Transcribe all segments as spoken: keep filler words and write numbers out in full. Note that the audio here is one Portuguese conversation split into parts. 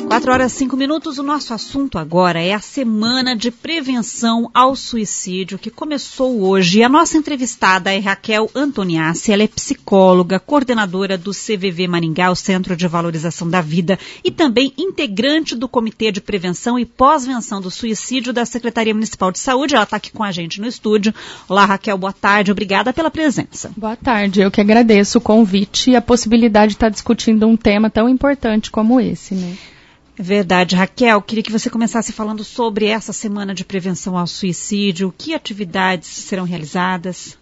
quatro horas e cinco minutos, o nosso assunto agora é a Semana de Prevenção ao Suicídio, que começou hoje. E a nossa entrevistada é Raquel Antoniassi, ela é psicóloga, coordenadora do C V V Maringá, o Centro de Valorização da Vida, e também integrante do Comitê de Prevenção e Pós-Venção do Suicídio da Secretaria Municipal de Saúde. Ela está aqui com a gente no estúdio. Olá, Raquel, boa tarde, obrigada pela presença. Boa tarde, eu que agradeço o convite e a possibilidade de estar discutindo um tema tão importante como esse, né? É verdade, Raquel, queria que você começasse falando sobre essa Semana de Prevenção ao Suicídio, que atividades serão realizadas?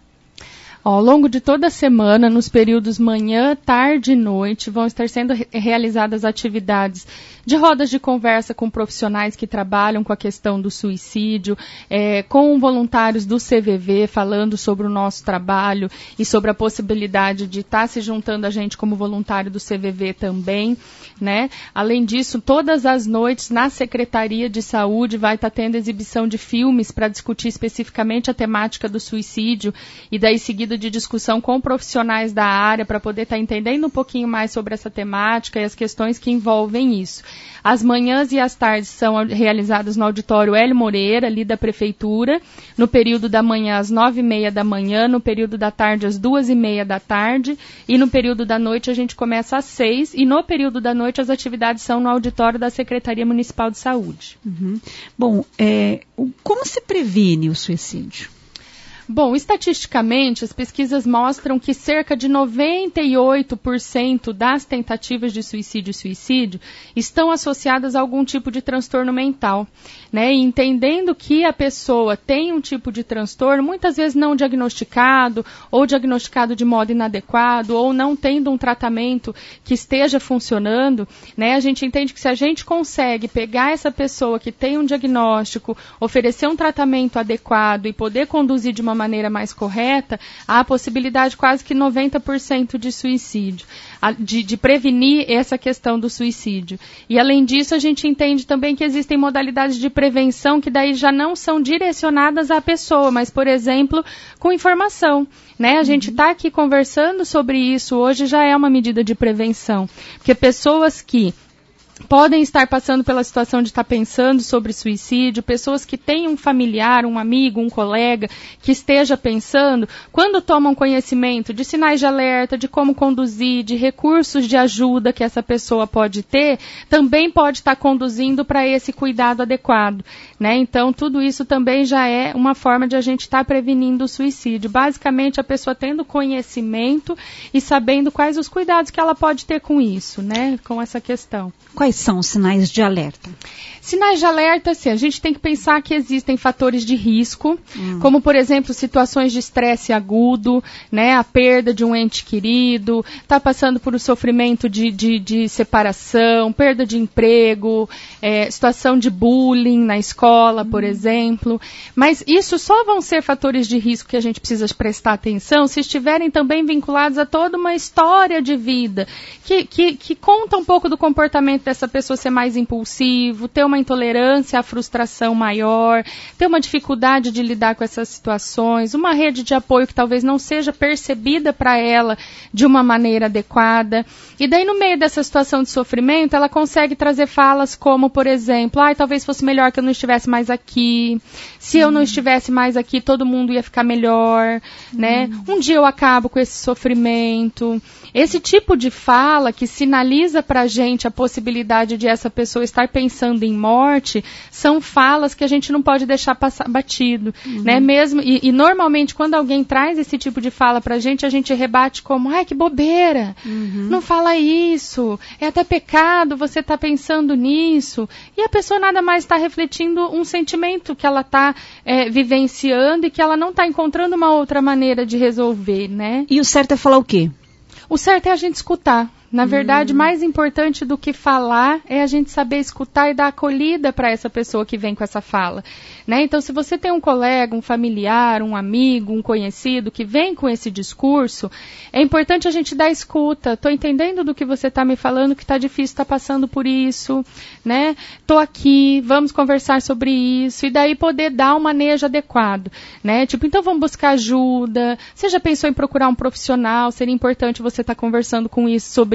Ao longo de toda a semana, nos períodos manhã, tarde e noite, vão estar sendo re- realizadas atividades de rodas de conversa com profissionais que trabalham com a questão do suicídio, é, com voluntários do C V V falando sobre o nosso trabalho e sobre a possibilidade de estar se juntando a gente como voluntário do C V V também, né? Além disso, todas as noites na Secretaria de Saúde vai estar tendo exibição de filmes para discutir especificamente a temática do suicídio e daí seguida de discussão com profissionais da área para poder estar entendendo um pouquinho mais sobre essa temática e as questões que envolvem isso. As manhãs e as tardes são realizadas no auditório Hélio Moreira, ali da Prefeitura, no período da manhã às nove e meia da manhã, no período da tarde às duas e meia da tarde, e no período da noite a gente começa às seis, e no período da noite as atividades são no auditório da Secretaria Municipal de Saúde. Uhum. Bom, é, como se previne o suicídio? Bom, estatisticamente, as pesquisas mostram que cerca de noventa e oito por cento das tentativas de suicídio e suicídio estão associadas a algum tipo de transtorno mental, né? E entendendo que a pessoa tem um tipo de transtorno, muitas vezes não diagnosticado, ou diagnosticado de modo inadequado, ou não tendo um tratamento que esteja funcionando, né? A gente entende que se a gente consegue pegar essa pessoa que tem um diagnóstico, oferecer um tratamento adequado e poder conduzir de uma maneira mais correta, há a possibilidade quase que noventa por cento de suicídio, de, de prevenir essa questão do suicídio. E além disso, a gente entende também que existem modalidades de prevenção que daí já não são direcionadas à pessoa, mas, por exemplo, com informação. Né? A gente está aqui conversando sobre isso hoje, já é uma medida de prevenção, porque pessoas que podem estar passando pela situação de estar pensando sobre suicídio, pessoas que têm um familiar, um amigo, um colega que esteja pensando, quando tomam conhecimento de sinais de alerta, de como conduzir, de recursos de ajuda que essa pessoa pode ter, também pode estar conduzindo para esse cuidado adequado, né? Então, tudo isso também já é uma forma de a gente estar prevenindo o suicídio. Basicamente, a pessoa tendo conhecimento e sabendo quais os cuidados que ela pode ter com isso, né? Com essa questão. Quais são os sinais de alerta? Sinais de alerta, sim, a gente tem que pensar que existem fatores de risco, hum. como, por exemplo, situações de estresse agudo, né, a perda de um ente querido, está passando por um sofrimento de, de, de separação, perda de emprego, é, situação de bullying na escola, hum. por exemplo. Mas isso só vão ser fatores de risco que a gente precisa prestar atenção se estiverem também vinculados a toda uma história de vida que, que, que conta um pouco do comportamento dessa pessoa ser mais impulsivo, ter uma intolerância à frustração maior, ter uma dificuldade de lidar com essas situações, uma rede de apoio que talvez não seja percebida para ela de uma maneira adequada. E daí, no meio dessa situação de sofrimento, ela consegue trazer falas como, por exemplo, ah, talvez fosse melhor que eu não estivesse mais aqui, se eu não estivesse mais aqui, todo mundo ia ficar melhor, né? Um dia eu acabo com esse sofrimento. Esse tipo de fala que sinaliza para a gente a possibilidade de essa pessoa estar pensando em morte, são falas que a gente não pode deixar passar batido, uhum. né? Mesmo, e, e normalmente quando alguém traz esse tipo de fala pra gente, a gente rebate como, ai, que bobeira, uhum. não fala isso, é até pecado você estar tá pensando nisso, e a pessoa nada mais está refletindo um sentimento que ela está é, vivenciando e que ela não está encontrando uma outra maneira de resolver, né? E o certo é falar o quê? O certo é a gente escutar. Na verdade, hum. mais importante do que falar é a gente saber escutar e dar acolhida para essa pessoa que vem com essa fala. Né? Então, se você tem um colega, um familiar, um amigo, um conhecido que vem com esse discurso, é importante a gente dar escuta. Estou entendendo do que você está me falando, que está difícil, está passando por isso. Né? Estou aqui, vamos conversar sobre isso. E daí poder dar um manejo adequado. Né? Tipo, então vamos buscar ajuda. Você já pensou em procurar um profissional? Seria importante você estar tá conversando com isso sobre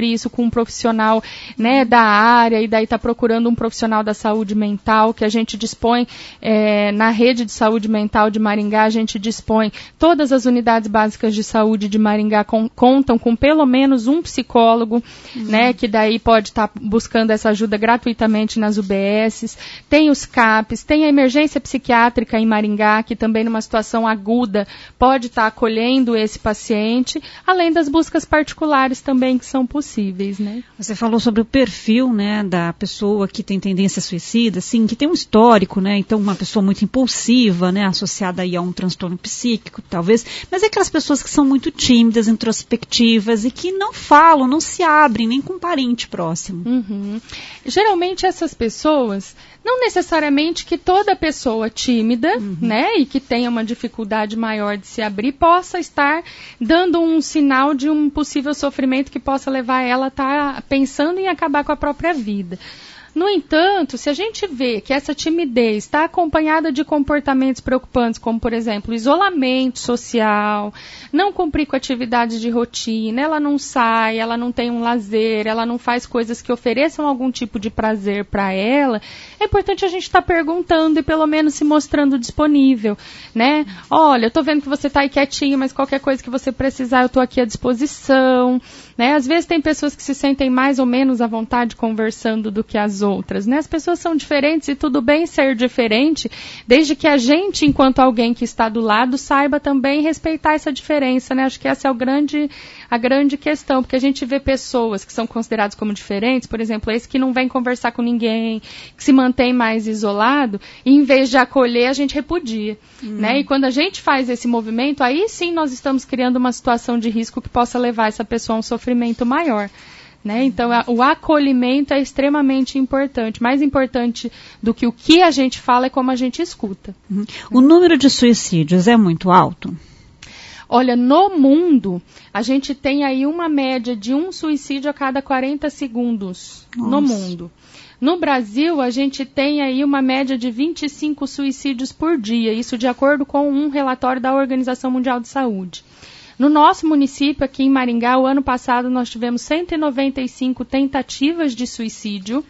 sobre isso com um profissional, né, da área, e daí está procurando um profissional da saúde mental, que a gente dispõe, é, na rede de saúde mental de Maringá, a gente dispõe, todas as unidades básicas de saúde de Maringá com, contam com pelo menos um psicólogo, uhum. né, que daí pode estar tá buscando essa ajuda gratuitamente nas U B Ss, tem os C A Ps, tem a emergência psiquiátrica em Maringá, que também numa situação aguda pode estar tá acolhendo esse paciente, além das buscas particulares também que são possíveis, né? Você falou sobre o perfil, né, da pessoa que tem tendência suicida, assim, que tem um histórico, né, então uma pessoa muito impulsiva, né, associada aí a um transtorno psíquico, talvez, mas é aquelas pessoas que são muito tímidas, introspectivas e que não falam, não se abrem nem com um parente próximo. Uhum. Geralmente essas pessoas, não necessariamente que toda pessoa tímida, uhum. né, e que tenha uma dificuldade maior de se abrir, possa estar dando um sinal de um possível sofrimento que possa levar ela a estar pensando em acabar com a própria vida. No entanto, se a gente vê que essa timidez está acompanhada de comportamentos preocupantes, como, por exemplo, isolamento social, não cumprir com atividades de rotina, ela não sai, ela não tem um lazer, ela não faz coisas que ofereçam algum tipo de prazer para ela, é importante a gente estar tá perguntando e pelo menos se mostrando disponível, né? Olha, eu estou vendo que você está aí quietinho, mas qualquer coisa que você precisar, eu estou aqui à disposição, né? Às vezes tem pessoas que se sentem mais ou menos à vontade conversando do que as outras, né? As pessoas são diferentes e tudo bem ser diferente, desde que a gente, enquanto alguém que está do lado, saiba também respeitar essa diferença, né? Acho que essa é o grande, a grande questão, porque a gente vê pessoas que são consideradas como diferentes, por exemplo, esse que não vem conversar com ninguém, que se mantém mais isolado, e em vez de acolher, a gente repudia, hum. né? E quando a gente faz esse movimento, aí sim nós estamos criando uma situação de risco que possa levar essa pessoa a um sofrimento maior. Né? Então, a, o acolhimento é extremamente importante. Mais importante do que o que a gente fala é como a gente escuta. Uhum. O número de suicídios é muito alto? Olha, no mundo, a gente tem aí uma média de um suicídio a cada quarenta segundos. Nossa. No mundo. No Brasil, a gente tem aí uma média de vinte e cinco suicídios por dia. Isso de acordo com um relatório da Organização Mundial de Saúde. No nosso município, aqui em Maringá, o ano passado nós tivemos cento e noventa e cinco tentativas de suicídio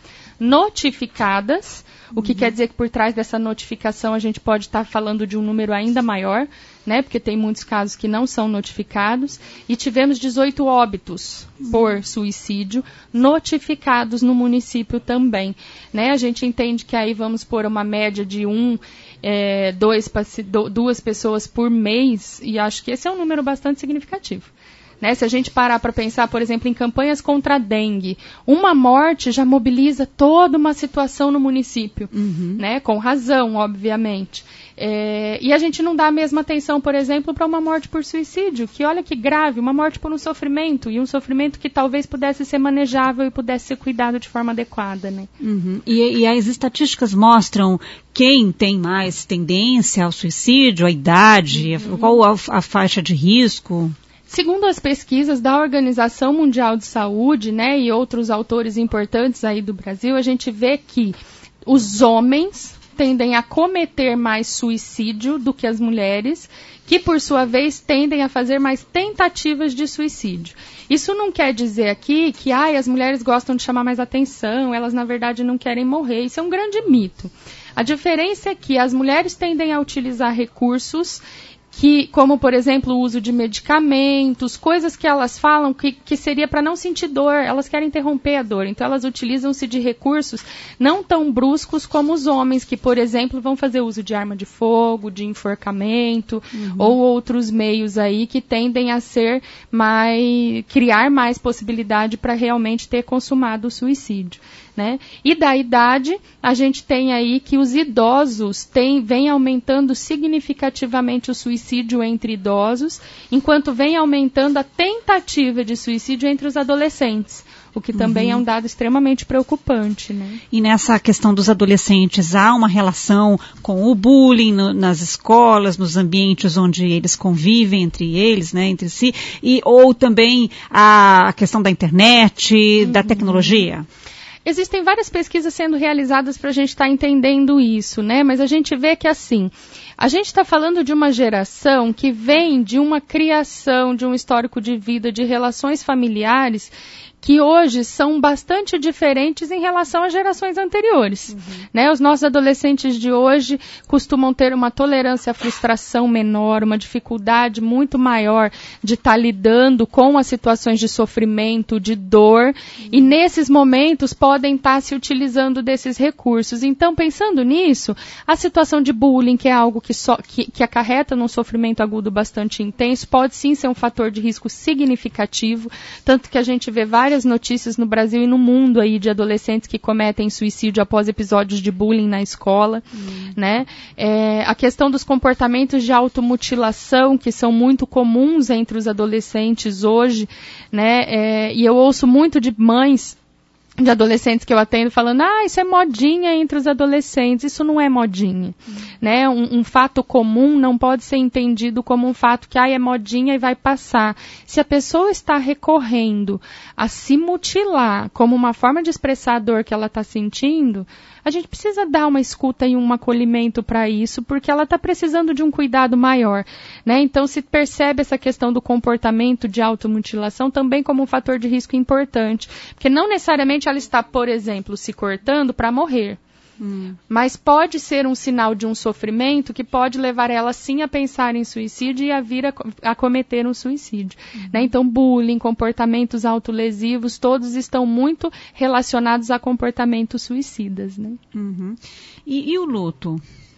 notificadas, o que uhum. quer dizer que por trás dessa notificação a gente pode estar falando de um número ainda maior, né, porque tem muitos casos que não são notificados, e tivemos dezoito óbitos uhum. por suicídio notificados no município também. Né? A gente entende que aí vamos pôr uma média de um, é, dois, duas pessoas por mês, e acho que esse é um número bastante significativo. Né? Se a gente parar para pensar, por exemplo, em campanhas contra a dengue, uma morte já mobiliza toda uma situação no município, uhum. né? Com razão, obviamente. É, e a gente não dá a mesma atenção, por exemplo, para uma morte por suicídio, que olha que grave, uma morte por um sofrimento, e um sofrimento que talvez pudesse ser manejável e pudesse ser cuidado de forma adequada. Né? Uhum. E, e as estatísticas mostram quem tem mais tendência ao suicídio, a idade, uhum. qual a, a faixa de risco? Segundo as pesquisas da Organização Mundial de Saúde, né, e outros autores importantes aí do Brasil, a gente vê que os homens tendem a cometer mais suicídio do que as mulheres, que por sua vez tendem a fazer mais tentativas de suicídio. Isso não quer dizer aqui que ai, as mulheres gostam de chamar mais atenção, elas na verdade não querem morrer. Isso é um grande mito. A diferença é que as mulheres tendem a utilizar recursos que, como, por exemplo, o uso de medicamentos, coisas que elas falam que, que seria para não sentir dor, elas querem interromper a dor. Então, elas utilizam-se de recursos não tão bruscos como os homens, que, por exemplo, vão fazer uso de arma de fogo, de enforcamento, uhum. ou outros meios aí que tendem a ser mais, criar mais possibilidade para realmente ter consumado o suicídio. Né? E da idade, a gente tem aí que os idosos têm, vem aumentando significativamente o suicídio entre idosos, enquanto vem aumentando a tentativa de suicídio entre os adolescentes, o que também uhum. é um dado extremamente preocupante. Né? E nessa questão dos adolescentes, há uma relação com o bullying no, nas escolas, nos ambientes onde eles convivem entre eles, né, entre si, e, ou também a questão da internet, uhum. da tecnologia? Existem várias pesquisas sendo realizadas para a gente estar tá entendendo isso, né? Mas a gente vê que, assim, a gente está falando de uma geração que vem de uma criação, de um histórico de vida, de relações familiares que hoje são bastante diferentes em relação às gerações anteriores. Uhum. Né? Os nossos adolescentes de hoje costumam ter uma tolerância à frustração menor, uma dificuldade muito maior de estar tá lidando com as situações de sofrimento, de dor, uhum. e nesses momentos podem estar tá se utilizando desses recursos. Então, pensando nisso, a situação de bullying, que é algo que, so, que, que acarreta num sofrimento agudo bastante intenso, pode sim ser um fator de risco significativo, tanto que a gente vê várias notícias no Brasil e no mundo aí de adolescentes que cometem suicídio após episódios de bullying na escola, hum. né? É, a questão dos comportamentos de automutilação, que são muito comuns entre os adolescentes hoje, né? É, e eu ouço muito de mães de adolescentes que eu atendo falando, ah, isso é modinha entre os adolescentes. Isso não é modinha, uhum. né? Um, um fato comum não pode ser entendido como um fato que, ah, é modinha e vai passar. Se a pessoa está recorrendo a se mutilar como uma forma de expressar a dor que ela está sentindo, a gente precisa dar uma escuta e um acolhimento para isso, porque ela está precisando de um cuidado maior, né? Então, se percebe essa questão do comportamento de automutilação também como um fator de risco importante, porque não necessariamente ela está, por exemplo, se cortando para morrer. Hum. Mas pode ser um sinal de um sofrimento que pode levar ela sim a pensar em suicídio e a vir a, a cometer um suicídio. Uhum. Né? Então, bullying, comportamentos autolesivos, todos estão muito relacionados a comportamentos suicidas. Né? Uhum. E, e o luto?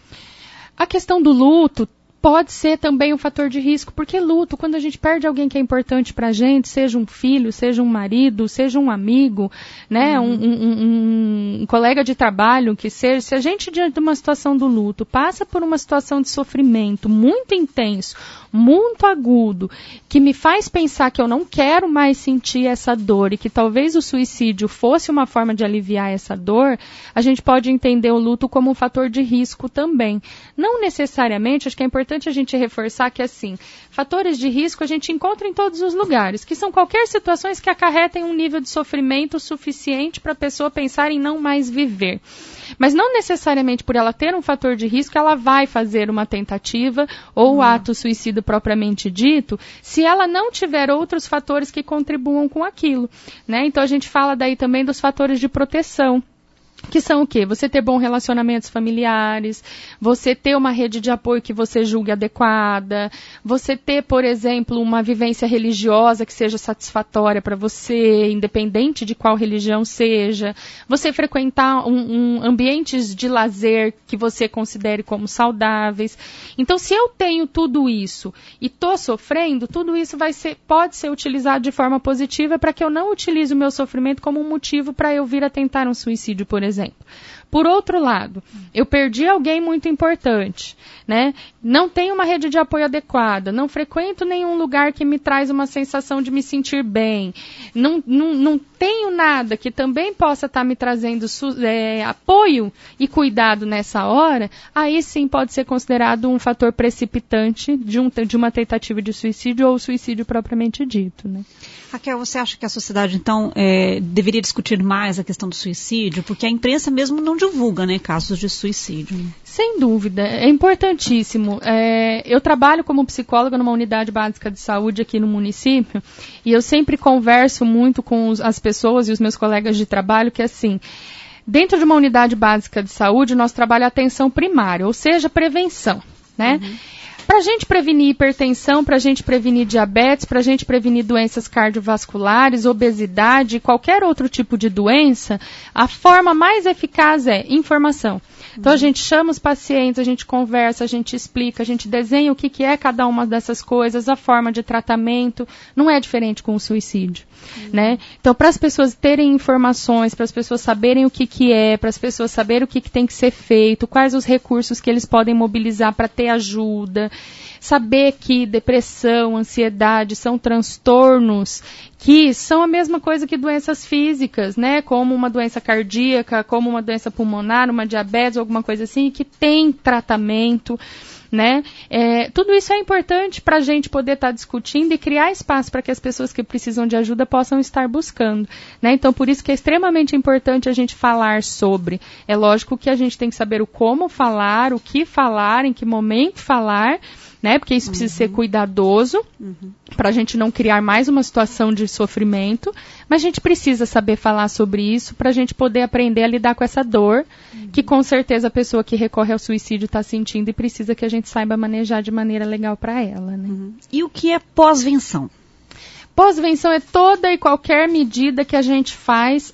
A questão do luto pode ser também um fator de risco, porque luto, quando a gente perde alguém que é importante pra gente, seja um filho, seja um marido, seja um amigo, né, uhum. um, um, um, um colega de trabalho, que seja, se a gente diante de uma situação do luto, passa por uma situação de sofrimento muito intenso, muito agudo, que me faz pensar que eu não quero mais sentir essa dor e que talvez o suicídio fosse uma forma de aliviar essa dor, a gente pode entender o luto como um fator de risco também. Não necessariamente, acho que é importante a gente reforçar que, assim, fatores de risco a gente encontra em todos os lugares, que são qualquer situações que acarretem um nível de sofrimento suficiente para a pessoa pensar em não mais viver. Mas não necessariamente por ela ter um fator de risco, ela vai fazer uma tentativa ou o ato suicida propriamente dito, se ela não tiver outros fatores que contribuam com aquilo, né? Então a gente fala daí também dos fatores de proteção. Que são o quê? Você ter bons relacionamentos familiares, você ter uma rede de apoio que você julgue adequada, você ter, por exemplo, uma vivência religiosa que seja satisfatória para você, independente de qual religião seja, você frequentar um, um ambientes de lazer que você considere como saudáveis. Então, se eu tenho tudo isso e estou sofrendo, tudo isso vai ser, pode ser utilizado de forma positiva para que eu não utilize o meu sofrimento como um motivo para eu vir a tentar um suicídio, por exemplo. Exemplo. Por outro lado, eu perdi alguém muito importante, né? Não tenho uma rede de apoio adequada, não frequento nenhum lugar que me traz uma sensação de me sentir bem, não, não, não tenho nada que também possa estar me trazendo é, apoio e cuidado nessa hora, aí sim pode ser considerado um fator precipitante de, um, de uma tentativa de suicídio ou suicídio propriamente dito, né? Raquel, você acha que a sociedade, então, é, deveria discutir mais a questão do suicídio? Porque a imprensa mesmo não divulga, né, casos de suicídio. Sem dúvida, é importantíssimo. É, eu trabalho como psicóloga numa unidade básica de saúde aqui no município e eu sempre converso muito com os, as pessoas e os meus colegas de trabalho que, assim, dentro de uma unidade básica de saúde, nós trabalhamos a atenção primária, ou seja, prevenção, né? Uhum. Para a gente prevenir hipertensão, para a gente prevenir diabetes, para a gente prevenir doenças cardiovasculares, obesidade, qualquer outro tipo de doença, a forma mais eficaz é informação. Então a gente chama os pacientes, a gente conversa, a gente explica, a gente desenha o que, que é cada uma dessas coisas, a forma de tratamento, não é diferente com o suicídio. Uhum. Né? Então, para as pessoas terem informações, para as pessoas saberem o que, que é, para as pessoas saberem o que, que tem que ser feito, quais os recursos que eles podem mobilizar para ter ajuda, saber que depressão, ansiedade são transtornos que são a mesma coisa que doenças físicas, né? Como uma doença cardíaca, como uma doença pulmonar, uma diabetes, alguma coisa assim, que tem tratamento. Né? É, tudo isso é importante para a gente poder estar tá discutindo e criar espaço para que as pessoas que precisam de ajuda possam estar buscando. Né? Então, por isso que é extremamente importante a gente falar sobre. É lógico que a gente tem que saber o como falar, o que falar, em que momento falar, né? Porque isso uhum. precisa ser cuidadoso, uhum. para a gente não criar mais uma situação de sofrimento, mas a gente precisa saber falar sobre isso para a gente poder aprender a lidar com essa dor, uhum. que com certeza a pessoa que recorre ao suicídio está sentindo e precisa que a gente saiba manejar de maneira legal para ela, né? Uhum. E o que é pós-venção? Pós-venção é toda e qualquer medida que a gente faz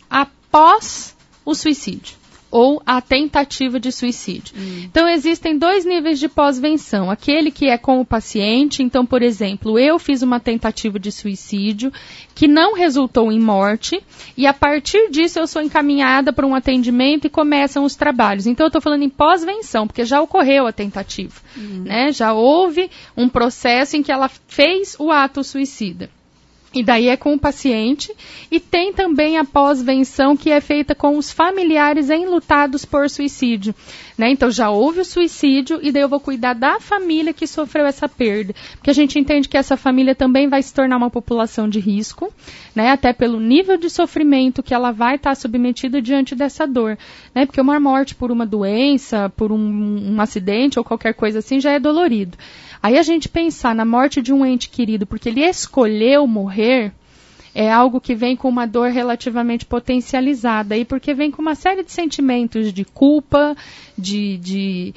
após o suicídio ou a tentativa de suicídio. Hum. Então, existem dois níveis de pós-venção. Aquele que é com o paciente. Então, por exemplo, eu fiz uma tentativa de suicídio que não resultou em morte e, a partir disso, eu sou encaminhada para um atendimento e começam os trabalhos. Então, eu estou falando em pós-venção, porque já ocorreu a tentativa. Hum. Né? Já houve um processo em que ela fez o ato suicida. E daí é com o paciente, e tem também a pós-venção que é feita com os familiares enlutados por suicídio, né? Então já houve o suicídio e daí eu vou cuidar da família que sofreu essa perda, porque a gente entende que essa família também vai se tornar uma população de risco, né? Até pelo nível de sofrimento que ela vai estar submetida diante dessa dor, né? Porque uma morte por uma doença, por um, um acidente ou qualquer coisa assim já é dolorido. Aí a gente pensar na morte de um ente querido porque ele escolheu morrer, é algo que vem com uma dor relativamente potencializada, e porque vem com uma série de sentimentos de culpa, de, de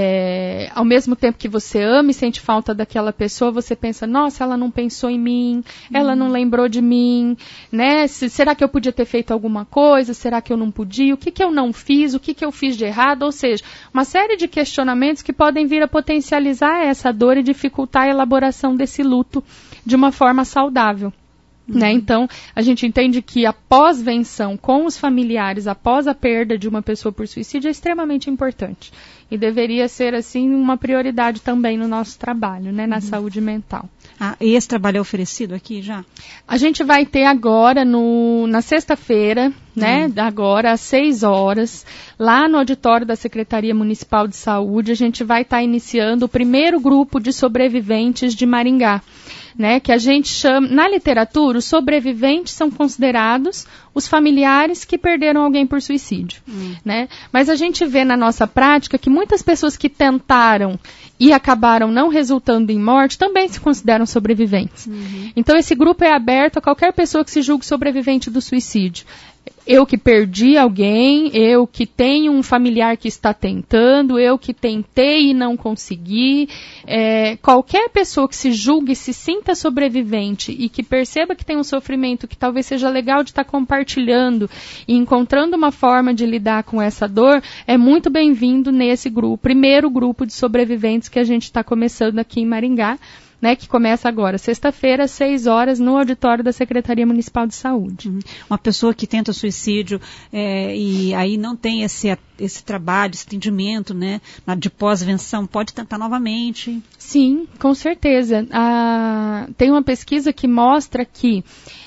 é, ao mesmo tempo que você ama e sente falta daquela pessoa, você pensa, nossa, ela não pensou em mim, ela hum. não lembrou de mim, né? Se, será que eu podia ter feito alguma coisa? Será que eu não podia? O que, que eu não fiz? O que, que eu fiz de errado? Ou seja, uma série de questionamentos que podem vir a potencializar essa dor e dificultar a elaboração desse luto de uma forma saudável. Uhum. Né? Então, a gente entende que a pós-venção com os familiares após a perda de uma pessoa por suicídio é extremamente importante. E deveria ser, assim, uma prioridade também no nosso trabalho, né? Na uhum. saúde mental. Ah, e esse trabalho é oferecido aqui já? A gente vai ter agora, no, na sexta-feira, né? Uhum. Agora, às seis horas, lá no auditório da Secretaria Municipal de Saúde, a gente vai estar iniciando o primeiro grupo de sobreviventes de Maringá. Né, que a gente chama, na literatura, os sobreviventes são considerados os familiares que perderam alguém por suicídio. Hum. Né? Mas a gente vê na nossa prática que muitas pessoas que tentaram e acabaram não resultando em morte também se consideram sobreviventes. Uhum. Então esse grupo é aberto a qualquer pessoa que se julgue sobrevivente do suicídio. Eu que perdi alguém, eu que tenho um familiar que está tentando, eu que tentei e não consegui. É, qualquer pessoa que se julgue e se sinta sobrevivente e que perceba que tem um sofrimento que talvez seja legal de estar compartilhando e encontrando uma forma de lidar com essa dor, é muito bem-vindo nesse grupo, primeiro grupo de sobreviventes que a gente está começando aqui em Maringá. Né, que começa agora, sexta-feira, às seis horas, no auditório da Secretaria Municipal de Saúde. Uhum. Uma pessoa que tenta suicídio é, e aí não tem esse, esse trabalho, esse atendimento, né, de pós-venção, pode tentar novamente? Sim, com certeza. Ah, tem uma pesquisa que mostra que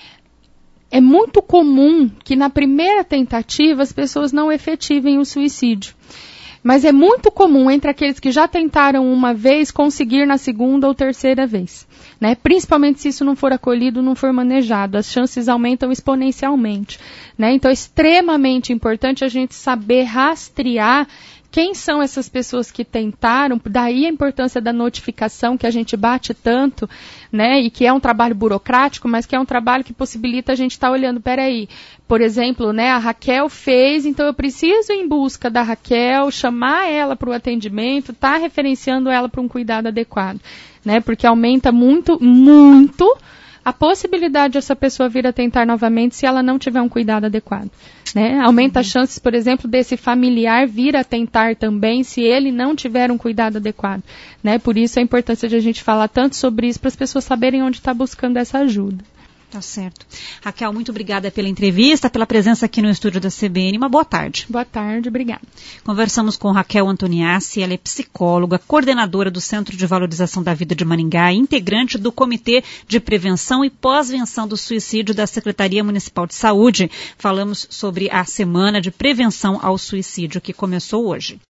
é muito comum que na primeira tentativa as pessoas não efetivem o suicídio. Mas é muito comum entre aqueles que já tentaram uma vez conseguir na segunda ou terceira vez. Né? Principalmente se isso não for acolhido, não for manejado. As chances aumentam exponencialmente. Né? Então é extremamente importante a gente saber rastrear quem são essas pessoas que tentaram, daí a importância da notificação que a gente bate tanto, né, e que é um trabalho burocrático, mas que é um trabalho que possibilita a gente estar tá olhando, peraí, por exemplo, né, a Raquel fez, então eu preciso ir em busca da Raquel, chamar ela para o atendimento, estar tá referenciando ela para um cuidado adequado, né, porque aumenta muito, muito a possibilidade de essa pessoa vir a tentar novamente se ela não tiver um cuidado adequado. Né? Aumenta as chances, por exemplo, desse familiar vir a tentar também se ele não tiver um cuidado adequado. Né? Por isso a importância de a gente falar tanto sobre isso para as pessoas saberem onde está buscando essa ajuda. Tá certo. Raquel, muito obrigada pela entrevista, pela presença aqui no estúdio da C B N. Uma boa tarde. Boa tarde, obrigada. Conversamos com Raquel Antoniassi, ela é psicóloga, coordenadora do Centro de Valorização da Vida de Maringá, integrante do Comitê de Prevenção e Pós-Venção do Suicídio da Secretaria Municipal de Saúde. Falamos sobre a Semana de Prevenção ao Suicídio que começou hoje.